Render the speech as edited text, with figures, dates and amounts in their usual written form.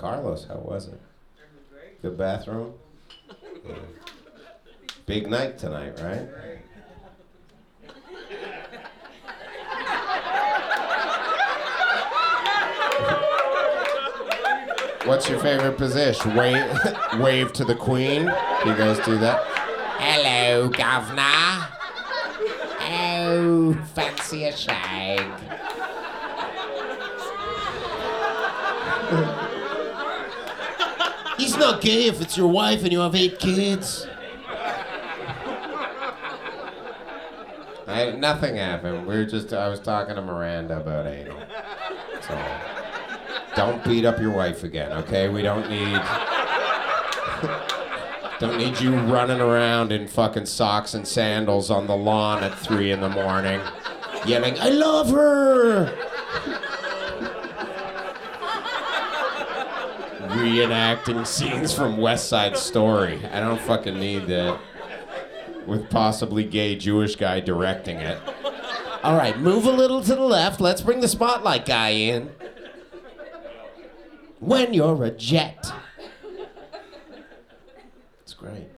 Carlos, how was it? Good bathroom? Yeah. Big night tonight, right? What's your favorite position? Wave to the Queen? You guys do that? Hello, governor. Oh, fancy a shag. He's not gay if it's your wife and you have 8 kids. Nothing happened. I was talking to Miranda about anal. So, don't beat up your wife again, okay? We don't need you running around in fucking socks and sandals on the lawn at 3 a.m, yelling, I love her! Reenacting scenes from West Side Story. I don't fucking need that. With possibly gay Jewish guy directing it. All right, move a little to the left. Let's bring the spotlight guy in. When you're a jet. It's great.